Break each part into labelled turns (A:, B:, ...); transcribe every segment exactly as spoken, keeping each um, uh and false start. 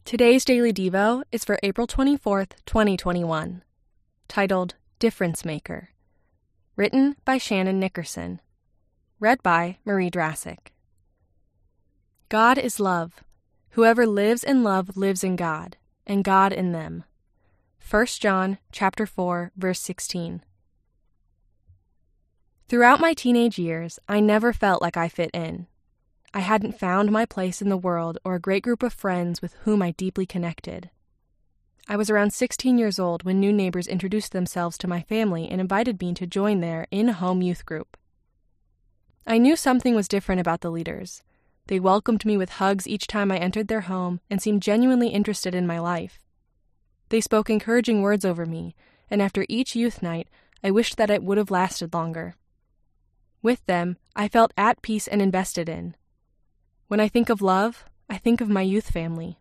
A: Today's Daily Devo is for April twenty-fourth, twenty twenty-one, titled Difference Maker, written by Shannon Nickerson, read by Marie Drassic. God is love. Whoever lives in love lives in God, and God in them. First John chapter four, verse sixteen. Throughout my teenage years, I never felt like I fit in. I hadn't found my place in the world or a great group of friends with whom I deeply connected. I was around sixteen years old when new neighbors introduced themselves to my family and invited me to join their in-home youth group. I knew something was different about the leaders. They welcomed me with hugs each time I entered their home and seemed genuinely interested in my life. They spoke encouraging words over me, and after each youth night, I wished that it would have lasted longer. With them, I felt at peace and invested in. When I think of love, I think of my youth family.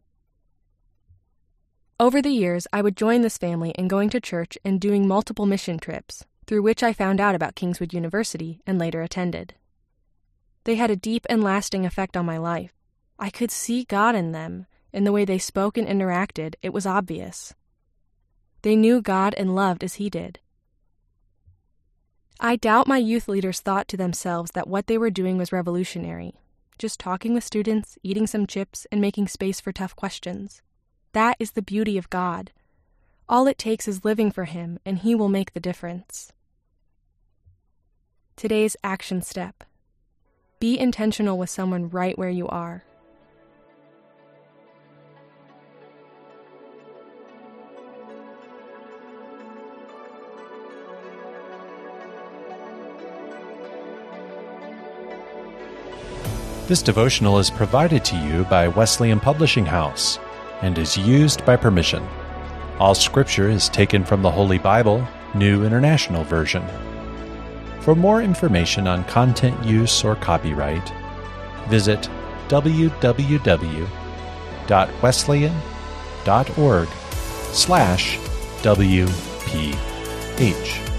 A: Over the years, I would join this family in going to church and doing multiple mission trips, through which I found out about Kingswood University and later attended. They had a deep and lasting effect on my life. I could see God in them. In the way they spoke and interacted, it was obvious. They knew God and loved as He did. I doubt my youth leaders thought to themselves that what they were doing was revolutionary. Just talking with students, eating some chips, and making space for tough questions. That is the beauty of God. All it takes is living for Him, and He will make the difference. Today's action step. Be intentional with someone right where you are.
B: This devotional is provided to you by Wesleyan Publishing House and is used by permission. All scripture is taken from the Holy Bible, New International Version. For more information on content use or copyright, visit w w w dot wesleyan dot org slash W P H.